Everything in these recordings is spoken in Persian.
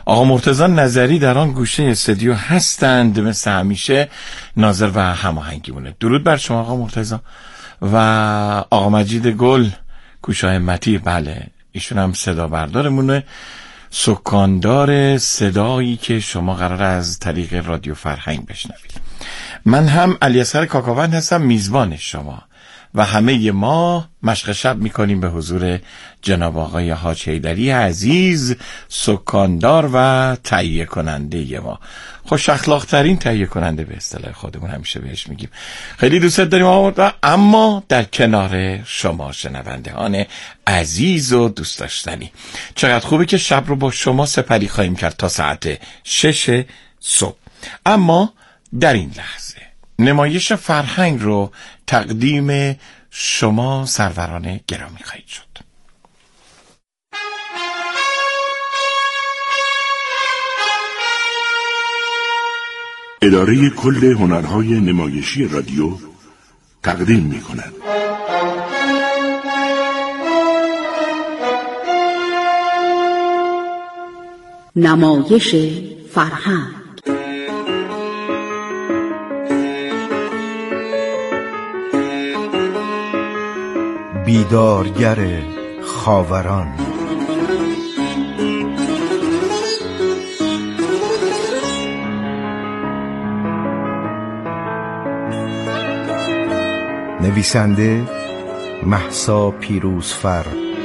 آقا مرتضی نظری در آن گوشه استودیو هستند، مثل همیشه ناظر و هماهنگیمونه. درود بر شما آقا مرتضی. و آقا مجید گل کوشا همتی، بله ایشون هم صدا بردارمونه، سکاندار صدایی که شما قرار از طریق رادیو فرهنگ بشنوید. من هم علیاصغر کاکاوند هستم، میزبان شما، و همه ما مشق شب میکنیم به حضور جناب آقای حاج حیدری عزیز، سکاندار و تهیه کننده ما، خوش اخلاق ترین تهیه کننده به اصطلاح خودمون همیشه بهش میگیم. خیلی دوست داریم آقا، اما در کنار شما شنوندگان عزیز و دوست داشتنی، چقدر خوبه که شب رو با شما سپری خواهیم کرد تا ساعت 6 صبح. اما در این لحظه نمایش فرهنگ رو تقدیم شما سروران گرامی خواهید شد. اداره کل هنرهای نمایشی رادیو تقدیم می کند. نمایش فرهنگ. بیدارگر خاوران. نویسنده مهسا پیروزفر،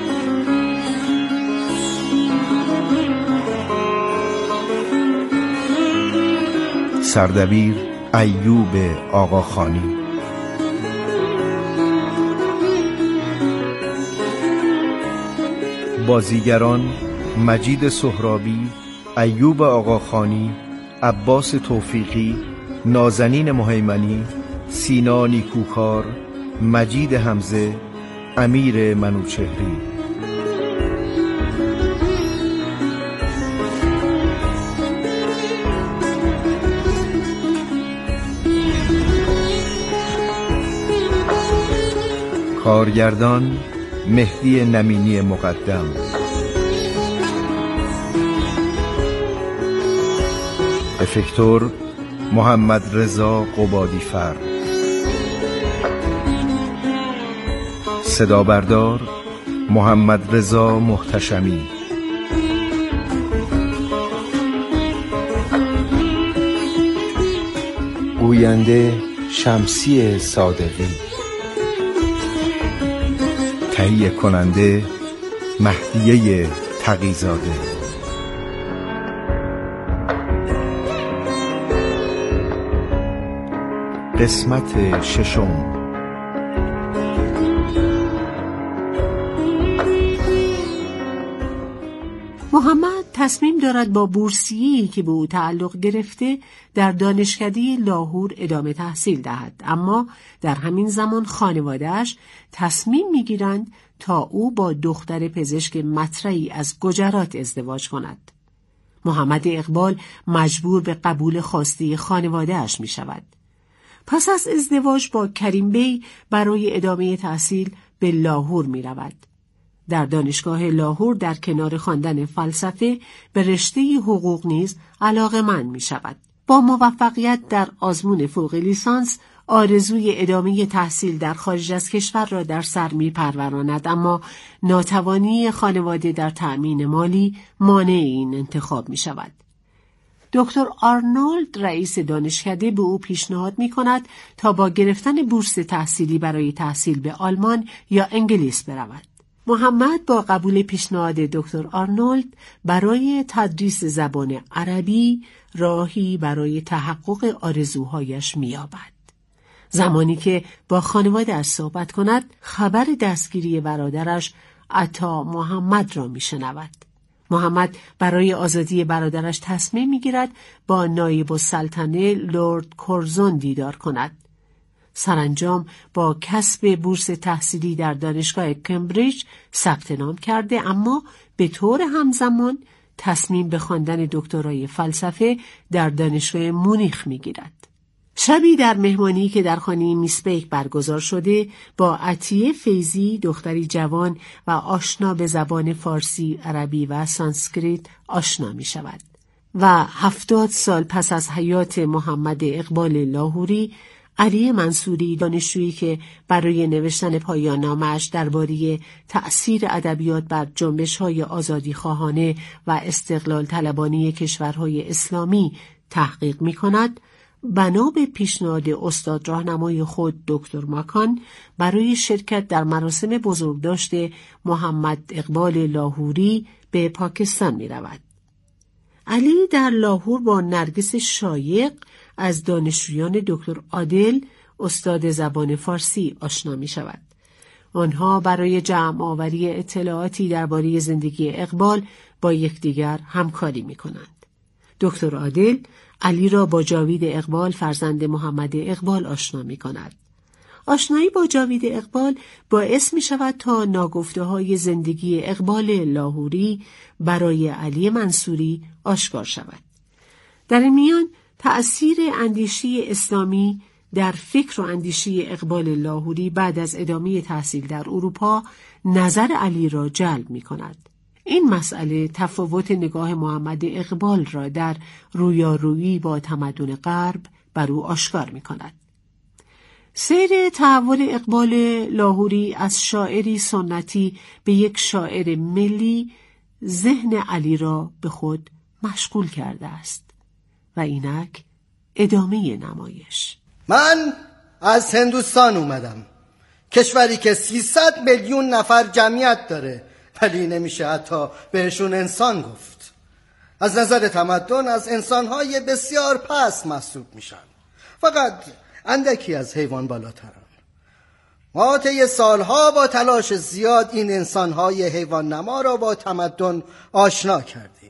سردبیر ایوب آقاخانی، بازیگران مجید سهرابی، ایوب آقاخانی، عباس توفیقی، نازنین مهیمنی، سینا نیکوکار، مجید حمزه، امیر منوچهری. کارگردان مهدی نمینی مقدم، افکتور محمد رضا قبادیفر، صدا بردار محمد رضا محتشمی، گوینده شمسی صادقی، تهیه کننده مهدیه تقی‌زاده. قسمت ششم. محمد تصمیم دارد با بورسیه‌ای که به او تعلق گرفته در دانشکده لاهور ادامه تحصیل دهد، اما در همین زمان خانواده‌اش تصمیم می‌گیرند تا او با دختر پزشک مطرحی از گجرات ازدواج کند. محمد اقبال مجبور به قبول خواسته خانواده‌اش می‌شود. پس از ازدواج با کریم بی برای ادامه تحصیل به لاهور می‌رود. در دانشگاه لاهور در کنار خواندن فلسفه به رشته حقوق نیز علاقه‌مند می‌شود. با موفقیت در آزمون فوق لیسانس آرزوی ادامه تحصیل در خارج از کشور را در سر می‌پروراند، اما ناتوانی خانواده در تأمین مالی مانع این انتخاب می‌شود. دکتر آرنولد رئیس دانشکده به او پیشنهاد می‌کند تا با گرفتن بورس تحصیلی برای تحصیل به آلمان یا انگلیس برود. محمد با قبول پیشنهاد دکتر آرنولد برای تدریس زبان عربی راهی برای تحقق آرزوهایش می‌یابد. زمانی که با خانواده‌اش صحبت کند، خبر دستگیری برادرش عطا محمد را می‌شنود. محمد برای آزادی برادرش تصمیم می‌گیرد با نایب السلطنه لرد کورزون دیدار کند. سرانجام با کسب بورس تحصیلی در دانشگاه کمبریج ثبت نام کرده، اما به طور همزمان تصمیم به خواندن دکترای فلسفه در دانشگاه مونیخ می‌گیرد. شبی در مهمانی که در خانه میسبیک برگزار شده با عطیه فیضی، دختری جوان و آشنا به زبان فارسی، عربی و سانسکریت آشنا می شود. و 70 سال پس از حیات محمد اقبال لاهوری، علی منصوری، دانشجویی که برای نوشتن پایان نامه‌اش درباره تأثیر ادبیات بر جنبش‌های آزادیخواهانه و استقلال طلبانه کشورهای اسلامی تحقیق می‌کند، بنا به پیشنهاد استاد راهنمای خود دکتر ماکان برای شرکت در مراسم بزرگداشت محمد اقبال لاهوری به پاکستان می‌رود. علی در لاهور با نرگس شایق از دانشجویان دکتر عادل، استاد زبان فارسی، آشنا می شود. آنها برای جمع آوری اطلاعاتی درباره زندگی اقبال با یکدیگر همکاری می کنند. دکتر عادل علی را با جاوید اقبال، فرزند محمد اقبال، آشنا می کند. آشنایی با جاوید اقبال باعث می شود تا ناگفته‌های زندگی اقبال لاهوری برای علی منصوری آشکار شود. در این میان تأثیر اندیشه اسلامی در فکر و اندیشه اقبال لاهوری بعد از ادامه تحصیل در اروپا نظر علی را جلب می کند. این مسئله تفاوت نگاه محمد اقبال را در رویارویی با تمدن غرب بر او آشکار می کند. سیر تحول اقبال لاهوری از شاعری سنتی به یک شاعر ملی ذهن علی را به خود مشغول کرده است. و اینک ادامه نمایش. من از هندوستان اومدم، کشوری که 300 میلیون نفر جمعیت داره، ولی نمیشه حتی بهشون انسان گفت. از نظر تمدن از انسانهای بسیار پست محسوب میشن، فقط اندکی از حیوان بالاترن. ما طی سالها با تلاش زیاد این انسانهای حیوان نما را با تمدن آشنا کردیم.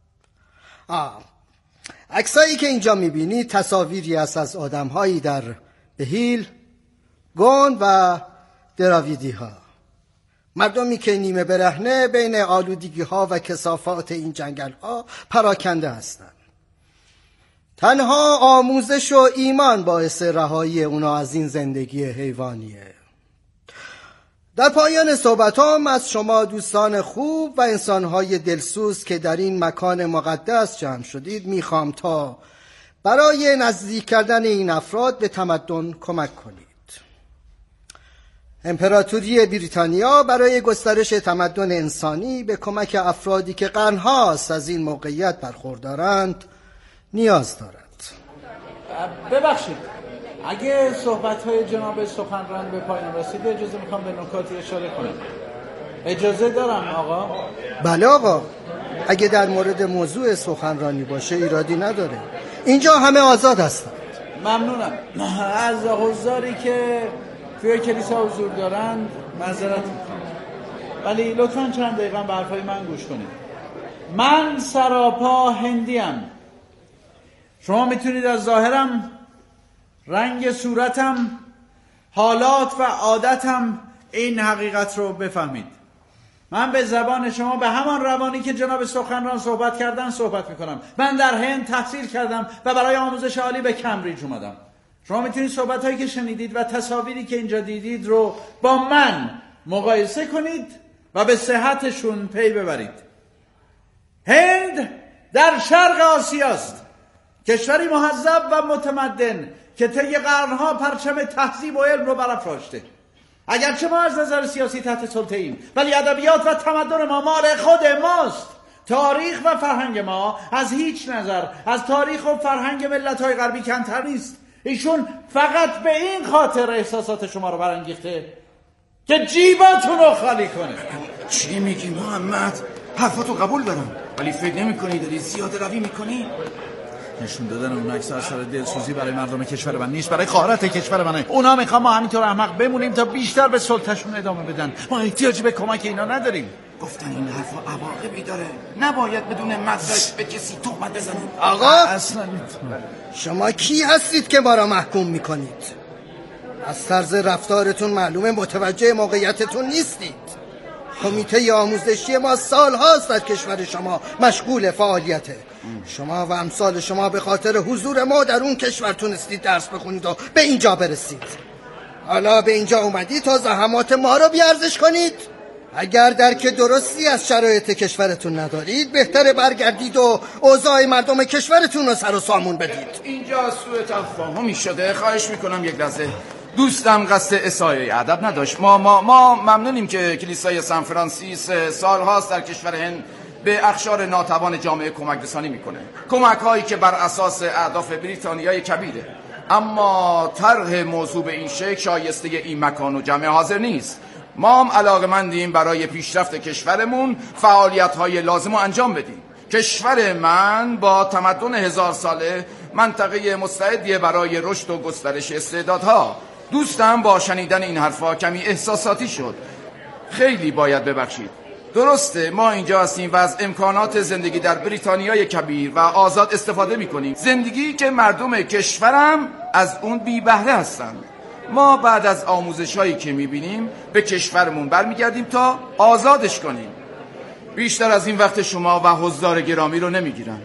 عکسایی که اینجا میبینید تصاویری است از آدمهایی در بهیل، گوند و دراویدی ها، مردمی که نیمه برهنه بین آلودگی ها و کثافات این جنگل ها پراکنده هستند. تنها آموزش و ایمان باعث رهایی اونا از این زندگی حیوانیه. در پایان صحبتام از شما دوستان خوب و انسانهای دلسوز که در این مکان مقدس جمع شدید میخوام تا برای نزدیک کردن این افراد به تمدن کمک کنید. امپراتوری بریتانیا برای گسترش تمدن انسانی به کمک افرادی که قرنهاست از این موقعیت برخوردارند نیاز دارد. ببخشید، اگه صحبت‌های جناب سخنران به پایان رسید اجازه میخوام به نکاتی اشاره کنم. اجازه دارم آقا؟ بله آقا، اگه در مورد موضوع سخنرانی باشه ایرادی نداره، اینجا همه آزاد هستند. ممنونم. از حضاری که توی کلیسا حضور دارند معذرت میخوام، ولی لطفاً چند دقیقه به حرفای من گوش کنید. من سراپا هندیم. شما میتونید از ظاهرم، رنگ صورتم، حالات و عادتم این حقیقت رو بفهمید. من به زبان شما به همان روانی که جناب سخنران صحبت کردن صحبت میکنم. من در هند تحصیل کردم و برای آموزش عالی به کمبریج اومدم. شما میتونید صحبت‌هایی که شنیدید و تصاویری که اینجا دیدید رو با من مقایسه کنید و به صحتشون پی ببرید. هند در شرق آسیاست، کشوری مهذب و متمدن که طی قرنها پرچم تهذیب و علم رو برافراشته. اگرچه ما از نظر سیاسی تحت سلطه ایم، ولی ادبیات و تمدن ما مال خود ماست. تاریخ و فرهنگ ما از هیچ نظر از تاریخ و فرهنگ ملت‌های غربی کمتر نیست. ایشون فقط به این خاطر احساسات شما رو برانگیخته که جیباتون رو خالی کنه. چی میگی محمد؟ حرفاتو قبول دارم، ولی فکر نمی‌کنی داری زیاده روی می‌کنی؟ نشون دادن اون عکس اثر دلسوزی برای مردم کشور من نیست، برای خواهرات کشور منه. اونا میخوان ما همینطور احمق بمونیم تا بیشتر به سلطه‌شون ادامه بدن. ما احتیاجی به کمک اینا نداریم. گفتن این حرفا عواقبی داره، نباید بدون مدرک به کسی تهمت بزنیم. آقا اصلا شما کی هستید که ما را محکوم میکنید؟ از طرز رفتارتون معلومه متوجه موقعیتتون نیستید. کمیته آموزشی ما سالهاست در کشور شما مشغول فعالیته. شما و امثال شما به خاطر حضور ما در اون کشور تونستید درس بخونید و به اینجا برسید. حالا به اینجا اومدید تا زحمات ما رو بیارزش کنید؟ اگر درک درستی از شرایط کشورتون ندارید بهتره برگردید و اوضاع مردم کشورتون رو سر و سامون بدید. اینجا سوء تفاهمی شده. خواهش میکنم یک لحظه. دوستم قصد اساءه ادب نداشت. ما ممنونیم که کلیسای سن فرانسیس سالهاست در کشور هند به اقشار ناتوان جامعه کمک رسانی میکنه، کمک هایی که بر اساس اهداف بریتانیای کبیره. اما طرح موضوع به این شکل شایسته این مکان و جمع حاضر نیست. ما هم علاقه‌مندیم برای پیشرفت کشورمون فعالیت‌های لازم رو انجام بدیم. کشور من با تمدن 1000 ساله منطقه مستعدیه برای رشد و گسترش استعدادها. دوستم با شنیدن این حرفا کمی احساساتی شد. خیلی باید ببخشید. درسته ما اینجا هستیم و از امکانات زندگی در بریتانیای کبیر و آزاد استفاده می‌کنیم، زندگی که مردم کشورم از اون بی بهره هستند. ما بعد از آموزش‌هایی که می‌بینیم به کشورمون برمیگردیم تا آزادش کنیم. بیشتر از این وقت شما و حضار گرامی رو نمیگیرم.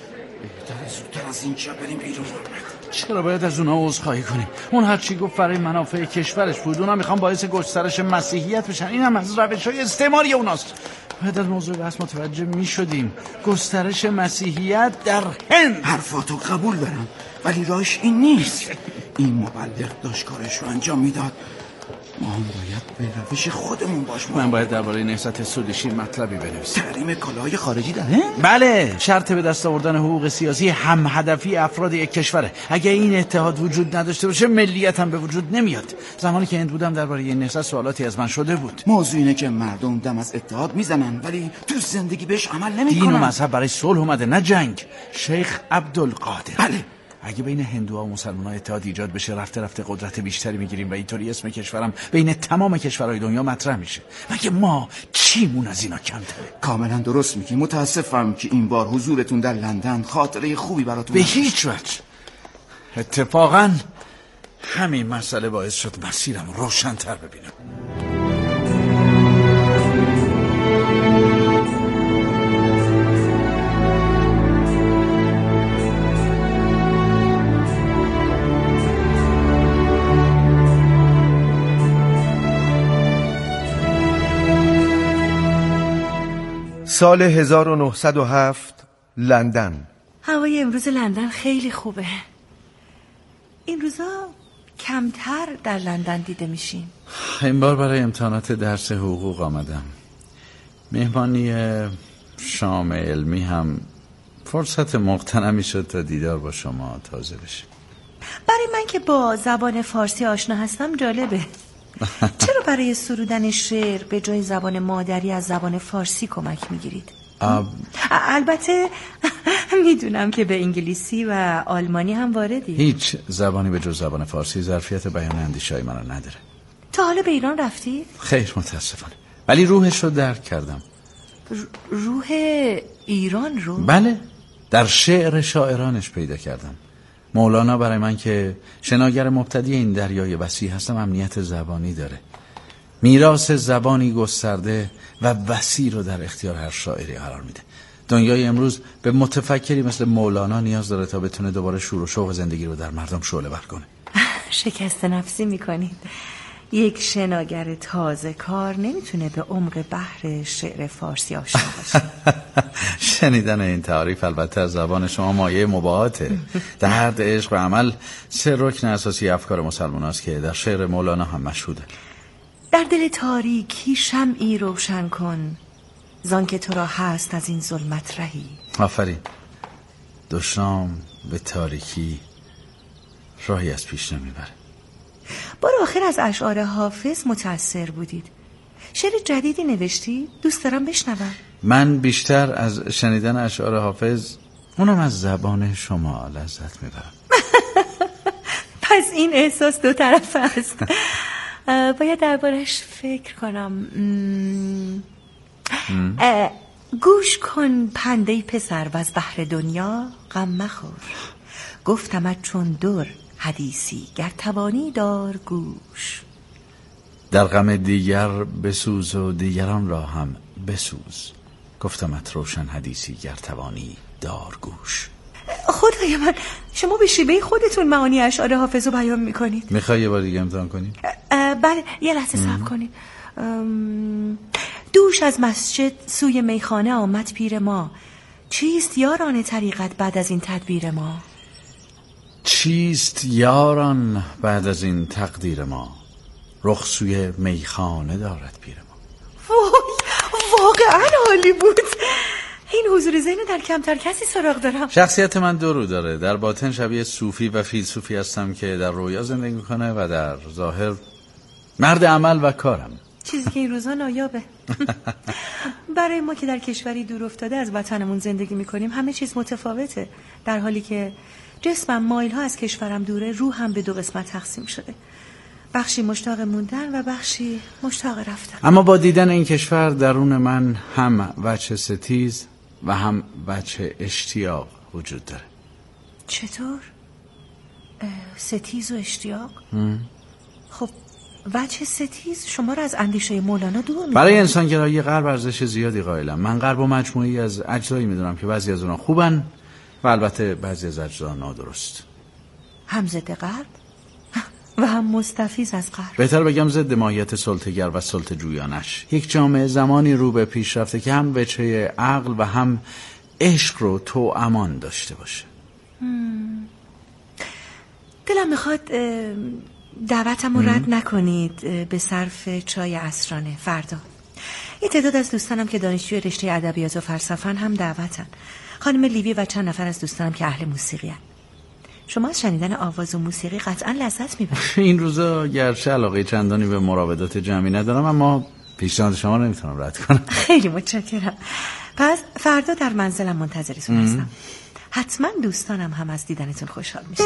بهتره زودتر از اینجا بریم بیرون. چرا باید از اونها عذرخواهی کنیم؟ اون هر چی گفت برای منافع کشورش بود. اونا میخوان باعث گسترش مسیحیت بشن. این هم از روش‌های استعماری اوناست. باید از موضوع بحث متوجه میشدیم. گسترش مسیحیت در هند. حرفاتو قبول دارم ولی راهش این نیست. این مبلغ داشت کارش رو انجام میداد. ما هم باید به روش خودمون باش. من باید درباره نهضت سودشی مطلبی بنویسم. تحریم کالاهای خارجی در هند؟ بله، شرط به دست آوردن حقوق سیاسی هم هدفی افراد یک کشوره. اگه این اتحاد وجود نداشته باشه ملیت هم به وجود نمیاد. زمانی که هند بودم درباره این نهضت سوالاتی از من شده بود. موضوع اینه که مردم دم از اتحاد میزنن ولی تو زندگی بهش عمل نمیکنن. دین و مذهب برای صلح اومده نه جنگ. شیخ عبدالقادر. بله. اگه بین هندوها و مسلمان‌ها اتحاد ایجاد بشه رفته رفته قدرت بیشتری میگیریم و اینطوری اسم کشورم بین تمام کشورهای دنیا مطرح میشه. مگه ما چیمون از اینا کمتره؟ کاملا درست میگی. متاسفم که این بار حضورتون در لندن خاطره خوبی براتون به هیچ وجه. اتفاقا همین مسئله باعث شد مسیرم روشن‌تر ببینم. سال 1907 لندن. هوای امروز لندن خیلی خوبه. این روزا کمتر در لندن دیده میشین. این بار برای امتحانات درس حقوق آمدم. مهمانی شام علمی هم فرصت مغتنمی شد تا دیدار با شما تازه بشه. برای من که با زبان فارسی آشنا هستم جالبه. چرا برای سرودن شعر به جای زبان مادری از زبان فارسی کمک میگیرید؟ البته میدونم که به انگلیسی و آلمانی هم واردی. هیچ زبانی به جز زبان فارسی ظرفیت بیان اندیشه‌های من رو نداره. تا حالا به ایران رفتی؟ خیر متاسفانه، ولی روحش رو درک کردم. روح ایران رو؟ بله، در شعر شاعرانش پیدا کردم. مولانا برای من که شناگر مبتدی این دریای وسیع هستم امنیت زبانی داره. میراث زبانی گسترده و وسیع رو در اختیار هر شاعری قرار میده. دنیای امروز به متفکری مثل مولانا نیاز داره تا بتونه دوباره شور و شوق زندگی رو در مردم شعله ور کنه. شکست نفسی میکنید. یک شناگر تازه کار نمیتونه به عمق بحر شعر فارسی آشنا باشه. شنیدن این تعریف البته از زبان شما مایه مباهاته. درد، عشق و عمل 3 رکن اساسی افکار مسلمان است که در شعر مولانا هم مشهوده. در دل تاریکی شمعی روشن کن، زان که تو را هست از این ظلمت رهی. آفرین. دشنام به تاریکی راهی از پیش نمیبره. بار آخر از اشعار حافظ متأثر بودید. شعر جدیدی نوشتی؟ دوست دارم بشنوم. من بیشتر از شنیدن اشعار حافظ اونم از زبان شما لذت میبرم. پس این احساس 2 طرفه است. باید دربارش فکر کنم. گوش کن پنده پسر و از بحر دنیا غم مخور. گفتمت چون در حدیثی گر توانی دار گوش. در غم دیگر بسوز و دیگران را هم بسوز. گفتمت روشن حدیثی گر توانی دار گوش. خدای من، شما به شیوه خودتون معانی اشعار حافظ رو بیان میکنید. میخوای یه بار دیگه امتحان کنی؟ بله، یه لحظه صبر کنید. دوش از مسجد سوی میخانه آمد پیر ما. چیست یاران طریقت بعد از این تدبیر ما؟ چیست یاران بعد از این تقدیر ما؟ رخ سوی میخانه دارد پیر ما. وای واقعا عالی بود. این حضور ذهن در کمتر کسی سراغ دارم. شخصیت من دو رو داره. در باطن شبیه صوفی و فیلسوفی هستم که در رویا زندگی میکنه و در ظاهر مرد عمل و کارم. چیزی که این روزا نایابه. برای ما که در کشوری دور افتاده از وطنمون زندگی میکنیم همه چیز متفاوته، در حالی که جسمم مایل ها از کشورم دوره، روحم به دو قسمت تقسیم شده. بخشی مشتاق موندن و بخشی مشتاق رفتن. اما با دیدن این کشور درون من هم وجه ستیز و هم وجه اشتیاق وجود داره. چطور؟ ستیز و اشتیاق؟ خب وجه ستیز شما را از اندیشه مولانا دور می‌کنه. برای انسانگرایی غرب ارزش زیادی قائلم. من غرب و مجموعی از اجزایی میدونم که بعضی از اونها خوبن و البته بعضی از اجزا نادرست. هم ضد غرب و هم مستفیض از غرب. بهتر بگم ضد ماهیت سلطه‌گر و سلطه‌جویانش. یک جامعه زمانی رو به پیش رفته که هم وجه عقل و هم عشق رو توامان داشته باشه. دلم میخواد دعوتم رو رد نکنید به صرف چای عصرانه فردا. یه تعداد از دوستانم که دانشجوی رشته ادبیات و فلسفه‌ن هم دعوتن. خانم لیوی و چند نفر از دوستانم که اهل موسیقی هن. شما از شنیدن آواز و موسیقی قطعا لذت میبرید. این روزا گرچه علاقه چندانی به مراودات جمعی ندارم، اما پیشنهاد شما رو نمیتونم رد کنم. خیلی متشکرم. پس فردا در منزلم منتظرتون هستم. حتما دوستانم هم از دیدنتون خوشحال میشن.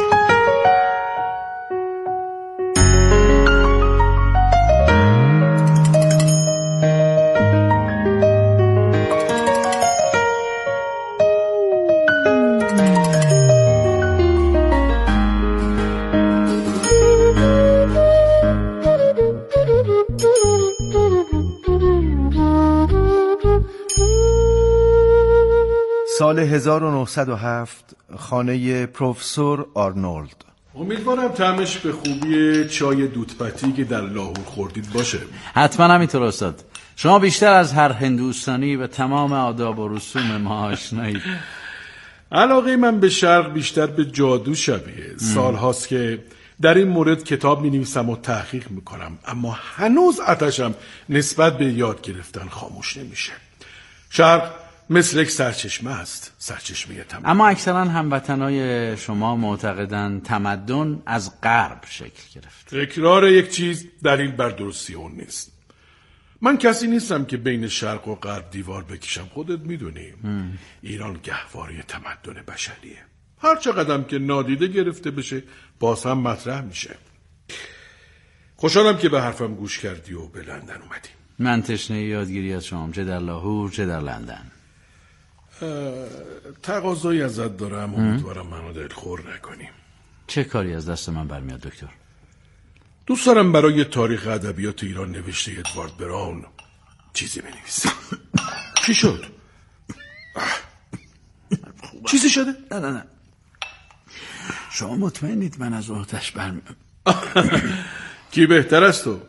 سال 1907 خانه پروفسور آرنولد. امیدوارم طعمش به خوبی چای دودپتی که در لاهور خوردید باشه. حتما همینطور استاد. شما بیشتر از هر هندوستانی به تمام آداب و رسوم ما آشنایید. علاقه من به شرق بیشتر به جادو شبیه. سالهاست که در این مورد کتاب می نویسم و تحقیق می کنم، اما هنوز آتشم نسبت به یاد گرفتن خاموش نمیشه. شرق مثل یک سرچشمه است، سرچشمه تمدن. اما اکثرا هموطنای شما معتقدن تمدن از غرب شکل گرفت. تکرار یک چیز دلیل بر درستی اون نیست. من کسی نیستم که بین شرق و غرب دیوار بکشم. خودت میدونی ایران گهواره تمدن بشریه. هر چقدرم که نادیده گرفته بشه باز هم مطرح میشه. خوشحالم که به حرفم گوش کردی و به لندن اومدی. من تشنه یادگیری از شما، چه در لاهور چه در لندن. تقاضایی ازت دارم، امیدوارم منو دلخور نکنی. چه کاری از دست من برمیاد دکتر؟ دوست دارم برای تاریخ ادبیات ایران نوشته ادوارد براون چیزی بنویسم. چی شد؟ چیزی شده؟ نه شما مطمئنید من از عهده‌اش برمیام؟ کی بهتر از تو؟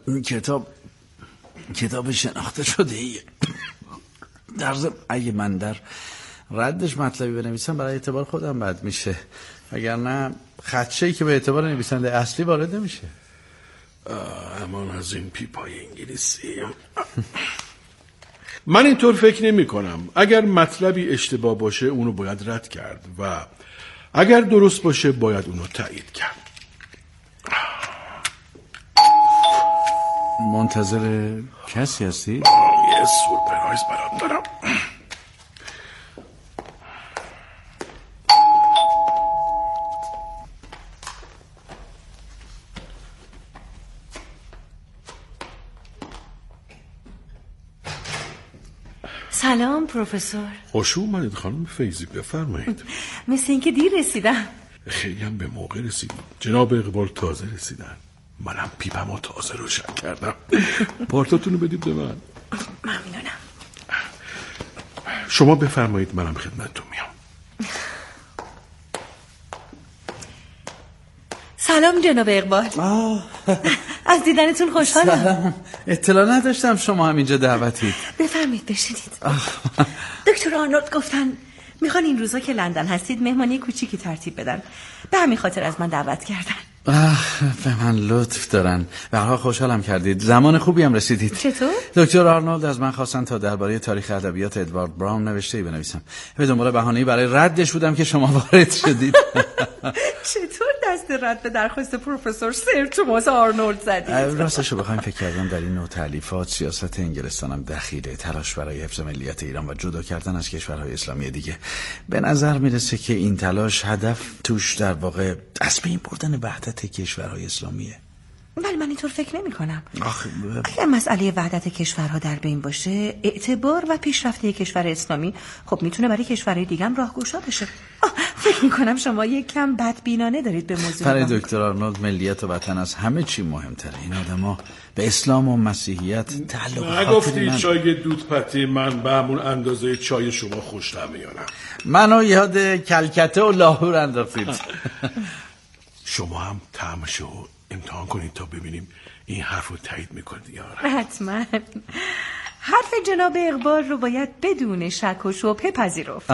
کتاب شناخته شده ایه. در ضمن اگه من در ردش مطلبی بنویسم برای اعتبار خودم بد میشه، وگرنه خدشه‌ای که به اعتبار نویسنده اصلی وارد نمیشه. امان از این پیپای انگلیسی. من اینطور فکر نمی کنم. اگر مطلبی اشتباه باشه اونو باید رد کرد و اگر درست باشه باید اونو تایید کرد. منتظر کسی هستی؟ یه سورپرایز برات دارم. سلام پروفسور. خوش اومدید خانم فیضی، بفرمایید. مثل اینکه دیر رسیدم. خیلی هم به موقع رسیدیم. جناب اقبال تازه رسیدن. منم پیپمو تازه روشن کردم. پارتاتونو بدید به من. ممنونم. شما بفرمایید منم خدمتتون میام. سلام جناب اقبال. از دیدنتون خوشحالم. سلام. اطلاع نداشتم شما هم اینجا دعوتید. بفرمایید بشینید. دکتر آرنولد گفتن میخوان این روزا که لندن هستید مهمانی کوچیکی ترتیب بدن. به همین خاطر از من دعوت کردن. به من لطف دارن. به هر حال خوشحالم کردید. زمان خوبی هم رسیدید. چطور؟ دکتر آرنولد از من خواستن تا درباره تاریخ ادبیات ادوارد براون نوشته‌ای بنویسم. به دنبال بهانه‌ای برای ردش بودم که شما وارد شدید. چطور دست رد به درخواست پروفسور سر توماس آرنولد زدید؟ راستشو بخوایم فکر کردم در این نوع تالیفات سیاست انگلستانم دخیله. تلاش برای حفظ ملیت ایران و جدا کردن از کشورهای اسلامی دیگه. به نظر میرسه که این تلاش هدف توش در واقع از بین بردن وحدت کشورهای اسلامیه. ولی من اینطور فکر نمی کنم. اگر مسئله وحدت کشورها در بین باشه، اعتبار و پیشرفت کشور اسلامی خب میتونه برای کشورهای دیگه هم راهگشا بشه. فکر می کنم شما یک کم بدبینانه دارید به موضوع. برای دکتر آرنولد ملیت و وطن از همه چی مهمتره. این آدما به اسلام و مسیحیت تعلق نگفتی چای دود پتی من به همون اندازه چای شما خوش نمیانم. منو یاد کلکته و لاهور انداختید. شما هم طعمشو امتحان کنید تا ببینیم این حرف رو تایید میکنید یا نه. حتما. حرف جناب اقبال رو باید بدون شک و شبهه پذیرفت.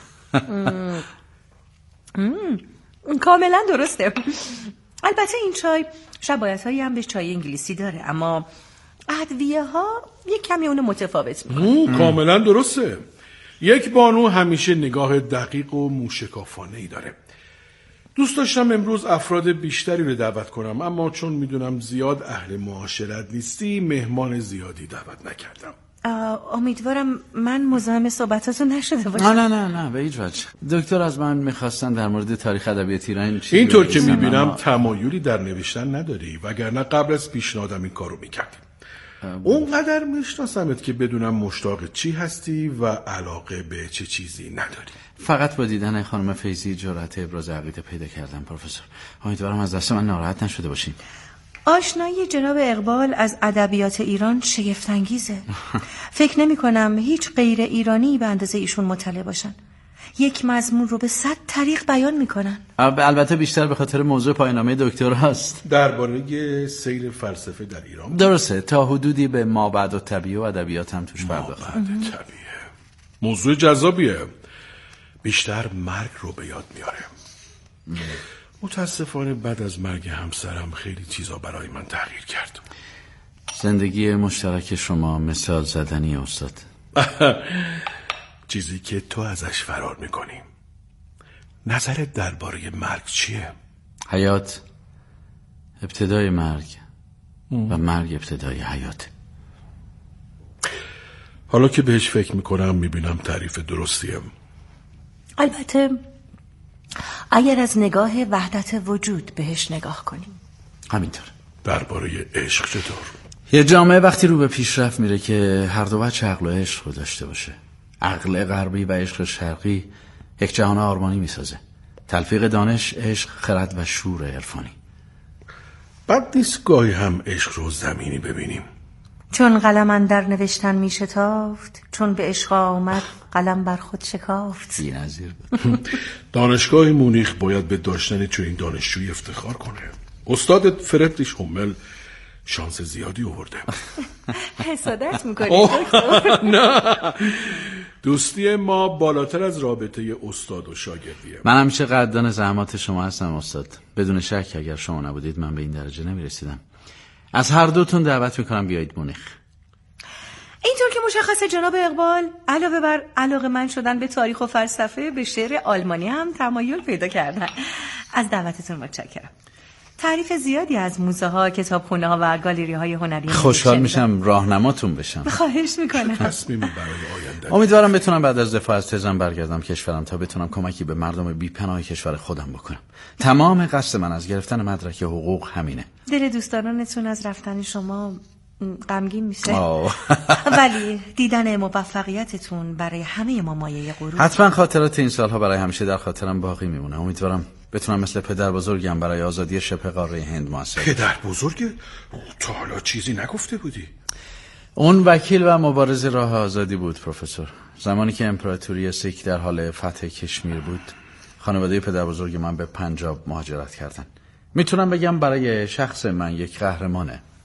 کاملا درسته. البته این چای شباهت‌هایی هم به چای انگلیسی داره، اما ادویه ها یک کمی اونو متفاوت میکنه. کاملا درسته. یک بانو همیشه نگاه دقیق و موشکافانه‌ای داره. دوست داشتم امروز افراد بیشتری رو دعوت کنم، اما چون میدونم زیاد اهل معاشرت نیستی مهمان زیادی دعوت نکردم. امیدوارم من مزاحم صحبتاتون نشده باشم. نه به هیچ وجه. دکتر از من میخواستن در مورد تاریخ ادبیات ایران اینطور که میبینم تمایلی در نوشتن نداری، وگرنه قبل از پیشنهادم این کارو میکردیم. اونقدر میشناسمت که بدونم مشتاق چی هستی و علاقه به چه چیزی نداری. فقط با دیدن خانم فیضی جرأت ابراز عقیده پیدا کردم پروفسور. امیدوارم از دست من ناراحت نشده باشین. آشنایی جناب اقبال از ادبیات ایران شگفت انگیزه. فکر نمی کنم هیچ غیر ایرانی به اندازه ایشون مطلع باشن. یک مضمون رو به 100 طریق بیان میکنن. البته بیشتر به خاطر موضوع پایان‌نامه دکتر هست. درباره سیر فلسفه در ایران. درسته، تا حدودی به مابعد الطبیعه و ادبیات هم توش پرداختن. مابعد طبیعه موضوع جذابیه. بیشتر مرگ رو به یاد میاره. متاسفانه بعد از مرگ همسرم خیلی چیزا برای من تغییر کرد. زندگی مشترک شما مثال زدنی استاد. چیزی که تو ازش فرار میکنی. نظرت درباره مرگ چیه؟ حیات ابتدای مرگ و مرگ ابتدای حیات. حالا که بهش فکر میکنم میبینم تعریف درستیه. البته اگر از نگاه وحدت وجود بهش نگاه کنیم. همینطور. درباره عشق چطور؟ یه جامعه وقتی رو به پیشرفت میره که هر دو بچه عقل و عشق رو داشته باشه، عقل غربی و عشق شرقی یک جهان آرمانی میسازه. تلفیق دانش، عشق، خرد و شور عرفانی. بد نیست گاهی هم عشق رو زمینی ببینیم. چون قلم اندر نوشتن میشتافت، چون به عشق آمد قلم بر خود شکافت. بی‌نظیر بود. دانشگاه مونیخ باید به داشتن چنین دانشجویی افتخار کنه. استاد فردریش هومل شانس زیادی آورده. حسادت میکنی دکتر؟ نه، دوستی ما بالاتر از رابطه استاد و شاگردیه. من همیشه قدردان زحمات شما هستم استاد. بدون شک اگر شما نبودید من به این درجه نمیرسیدم. از هر دوتون دعوت میکنم بیایید مونیخ. اینطور که مشخصه جناب اقبال علاوه بر علاقه من شدن به تاریخ و فلسفه به شعر آلمانی هم تمایل پیدا کردن. از دعوتتون متشکرم. تعریف زیادی از موزه ها، کتابخونه ها و گالری های هنری. خوشحال میشم راهنماتون بشم. خواهش میکنم. تصمیمی برای آینده. امیدوارم بتونم بعد از دفاع از تزم برگردم کشورم تا بتونم کمکی به مردم بی‌پناه کشور خودم بکنم. تمام قصد من از گرفتن مدرک حقوق همینه. دل دوستدارانتون از رفتن شما غمگین میشه. ولی دیدن موفقیتتون برای همه ما مایه غرور. حتما خاطرات این سالها برای همیشه در خاطرم باقی میمونه. امیدوارم بتونم مثل پدر بزرگم برای آزادی شبه قاره هند موثر. پدر بزرگ؟ تا حالا چیزی نگفته بودی؟ اون وکیل و مبارز راه آزادی بود پروفسور. زمانی که امپراتوری سیک در حال فتح کشمیر بود، خانواده پدر بزرگ من به پنجاب مهاجرت کردن. میتونم بگم برای شخص من یک قهرمانه.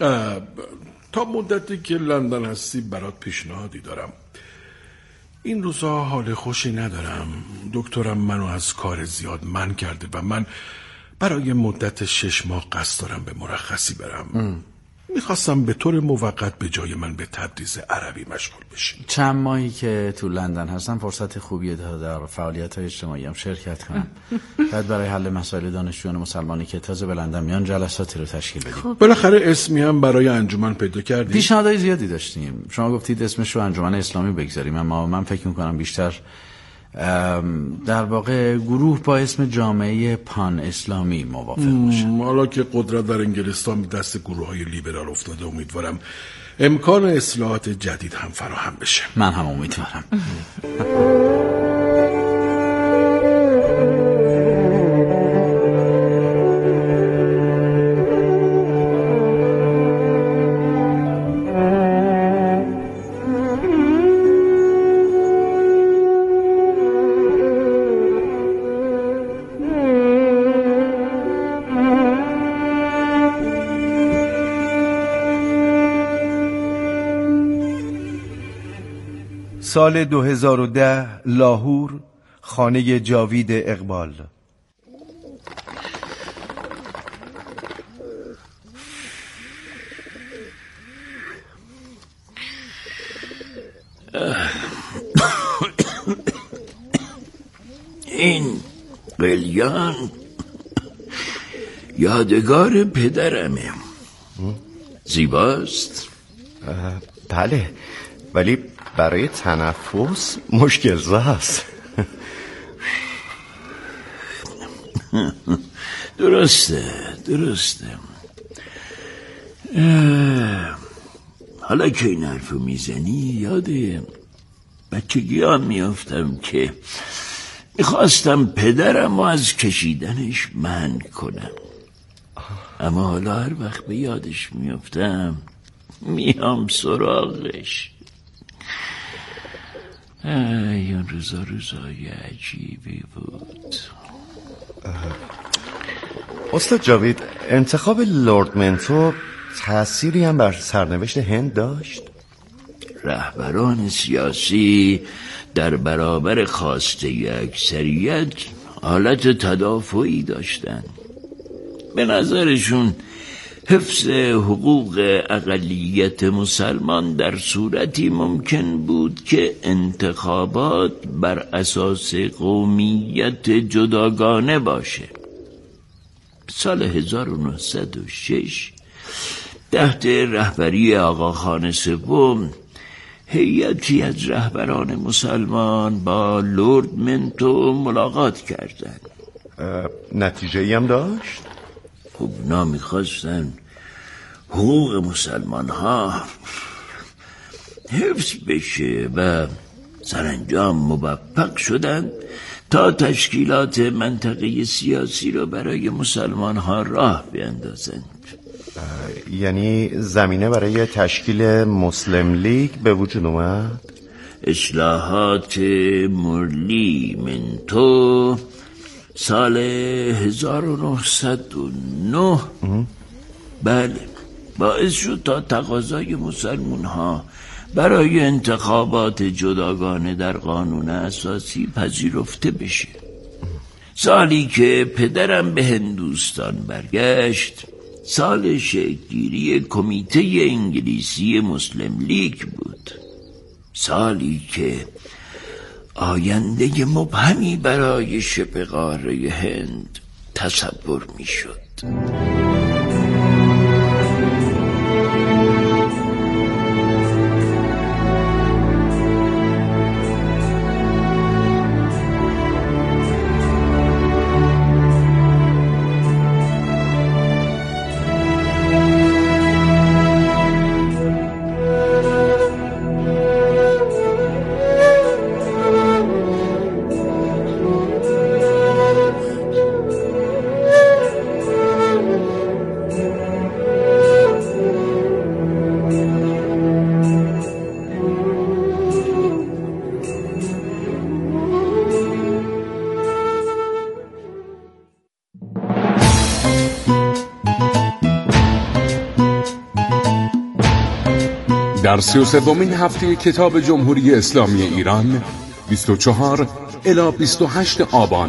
تا مدتی که لندن هستی برات پیشنهادی دارم. این روزها حال خوشی ندارم. دکترم منو از کار زیاد منع کرده و من برای مدت 6 ماه قصد دارم به مرخصی برم. میخواستم به طور موقت به جای من به تدریس عربی مشغول بشی. چند ماهی که تو لندن هستم فرصت خوبیه تا در فعالیت‌های اجتماعی هم شرکت کنم. شاید برای حل مسائل دانشجویان مسلمانی که تازه به لندن میان جلساتی رو تشکیل بدیم. بالاخره اسمی هم برای انجمن پیدا کردی؟ پیشنهادهای زیادی داشتیم. شما گفتید اسمش رو انجمن اسلامی بگذاریم، اما من فکر می‌کنم بیشتر در واقع گروه با اسم جامعه پان اسلامی موافق باشه. حالا که قدرت در انگلستان به دست گروه‌های لیبرال افتاده، امیدوارم امکان اصلاحات جدید هم فراهم بشه. من هم امیدوارم. سال 2010 لاهور، خانه جاوید اقبال. این قلیان یادگار پدرمه. زیباست؟ بله، ولی برای تنفس مشکل زاست. درسته. حالا که این حرفو میزنی یاد بچگی ها میافتم که میخواستم پدرم رو از کشیدنش منع کنم، اما حالا هر وقت به یادش میافتم میام سراغش. این روزای عجیبی بود. استاد جاوید، انتخاب لرد منتو تأثیری هم بر سرنوشت هند داشت؟ رهبران سیاسی در برابر خواسته اکثریت حالت تدافعی داشتن. به نظرشون حفظ حقوق اقلیت مسلمان در صورتی ممکن بود که انتخابات بر اساس قومیت جداگانه باشه. سال 1906 تحت رهبری آقاخان سوم هیئتی از رهبران مسلمان با لرد منتو ملاقات کردند. نتیجه‌ای هم داشت؟ خب اونا میخواستن حقوق مسلمان ها حفظ بشه و سرانجام موفق شدن تا تشکیلات منطقه سیاسی رو برای مسلمان ها راه بیندازند. یعنی زمینه برای تشکیل مسلم لیگ به وجود اومد؟ اصلاحات مورلی منتو سال 1909 بله باعث شد تا تقاضای مسلمان ها برای انتخابات جداگانه در قانون اساسی پذیرفته بشه. سالی که پدرم به هندوستان برگشت سال شکل‌گیری کمیته انگلیسی مسلم لیگ بود. سالی که آینده مبهمی برای شبه قاره هند تصور می شد. در 33مین هفته کتاب جمهوری اسلامی ایران 24 الی 28 آبان